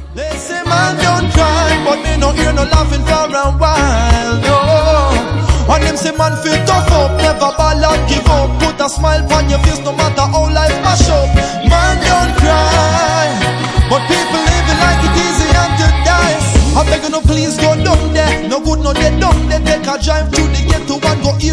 They say man don't cry, but me no hear no laughing for a while, no. And them say man feel tough up, never ball and give up. Put a smile on your face no matter how life mash up. Man don't cry, but people living like it easy and to die. I beg you no please go down there, no good no dead down there. Take a drive through the ghetto and go